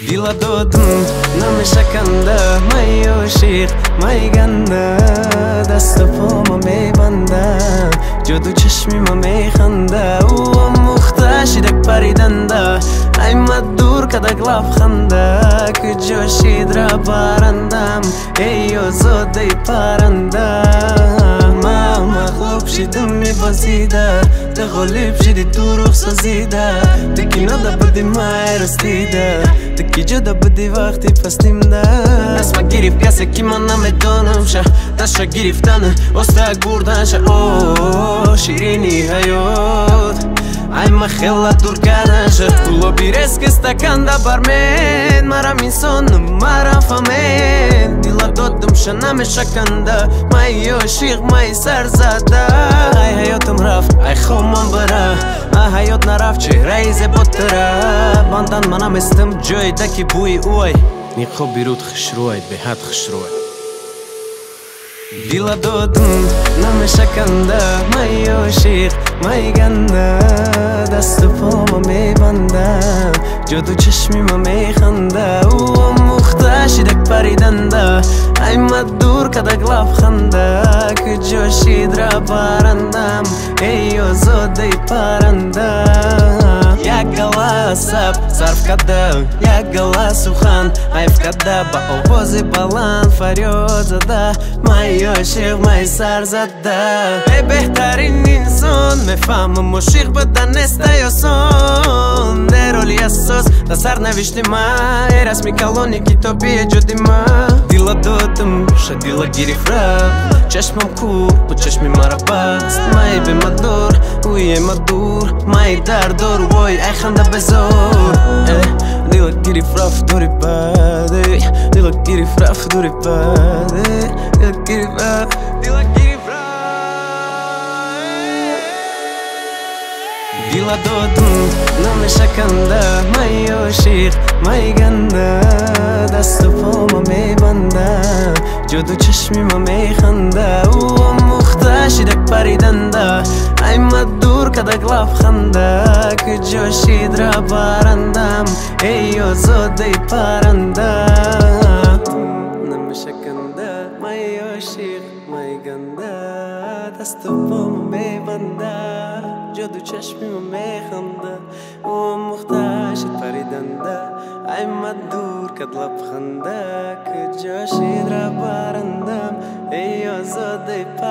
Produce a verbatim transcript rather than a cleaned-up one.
Dila dodum nameshakanda mai oshiq mai ganda dasta poma mebanda jodu chashmima mekhanda u muhtashidek paridanda ay madur kadak labkhanda kujoshidra barandam ey ozodey paranda ma maghlub shidim mibazida تغلب شدي تروح سزيدة تكي نضا بدي ما رستيدة تكي جدا بدي وقتي فستيمدا اسمع گيري في قاسك كيما انا مدونمشا تاشا گيري في تانا وستاك بوردانشا اوه شيريني هايوت Ай махела туркаданша Куло бирес ке стаканда бармен Марам инсон, марам фамен Дила додум шана мешаканда Май ошиқ, май сарзада Ай хайотум раф, ай хомам бара Ай хайот нараф, чеҳраи зеботара Бандан манам истим ҷой даки бӯи ой Нихо бируд хушрӯй, беҳад хушрӯй Dila dodum nameshakanda mai oshiq mai ganda dastu poma mebanda jodu chashmima mekhanda u muhtashidek paridanda ay madur kadak labkhanda kujoshidra barandam ey ozodey paranda як голосап сарф када як голос ухан айф када ба овози баланд фарёд зада май ошиқ май сарзада эй беҳтарин инсон мефаҳмам ошиқ будан нестай осон нероли асос да сар навишти ма э расми калони китоби эҷоди ма дила додум ша дила гирифра чашмам кур бу чашми мара баст май бемадор уе мадур май дардор вой ай ханда безор дила гирифраф дори баде дила гирифраф дори баде дила гирифраф дила гирифраф Dila dodum nameshakanda mai oshiq mai ganda dastu poma mebanda jodu chashmima mekhanda u muhtashidek paridanda ay madur kadak labkhanda kujoshidra barandam ey ozodey paranda nameshakanda mai oshiq mai ganda dastu poma mebanda jodu chashmima mekhanda u muhtashid paridanda ay madur kad labkhanda kujoshidra barandam ey ozodey